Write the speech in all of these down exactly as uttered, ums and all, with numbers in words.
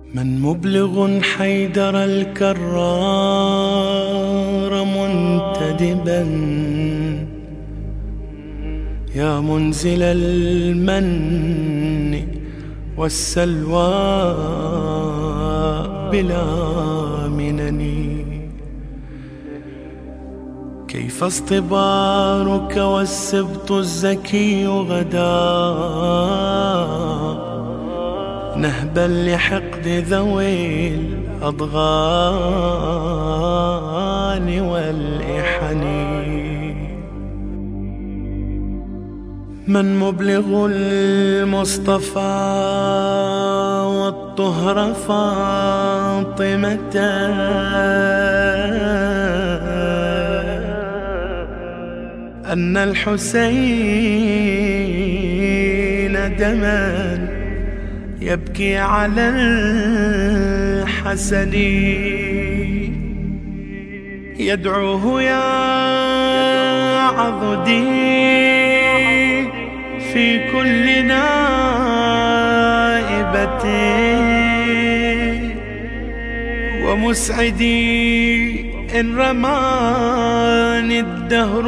من مبلغ حيدر الكرار منتدبا يا منزل المن والسلوى بلا منن. كيف اصطبارك والسبط الزكي غدا نهبا لحقد ذوي الأضغان والإحن. من مبلغ المصطفى والطهر فاطمة أن الحسين دما يبكي على الحسن يدعوه يا عضدي في كل نائبة ومسعدي إن رماني الدهر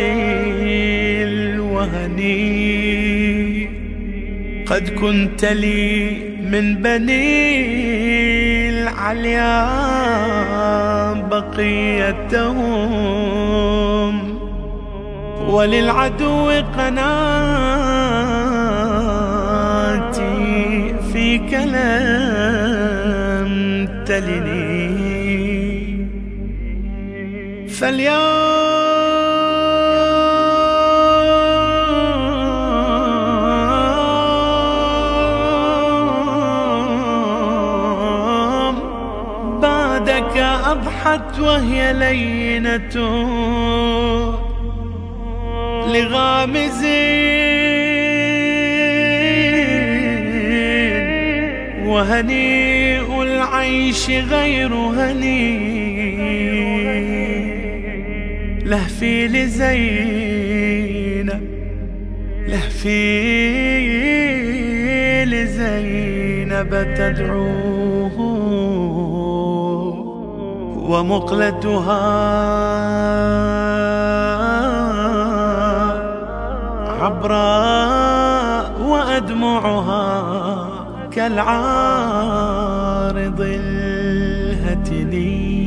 بالوهن. قد كنت لي من بني العليا بقيتهم وللعدو قناتي فيك لم تلني. فاليوم بعدك أضحت وهي لينة لغامز وهنيء العيش غير هنيء. لهفي لزينب لهفي لزينب تدعوه ومقلتها عبراء وأدمعها كالعارض الهتلي.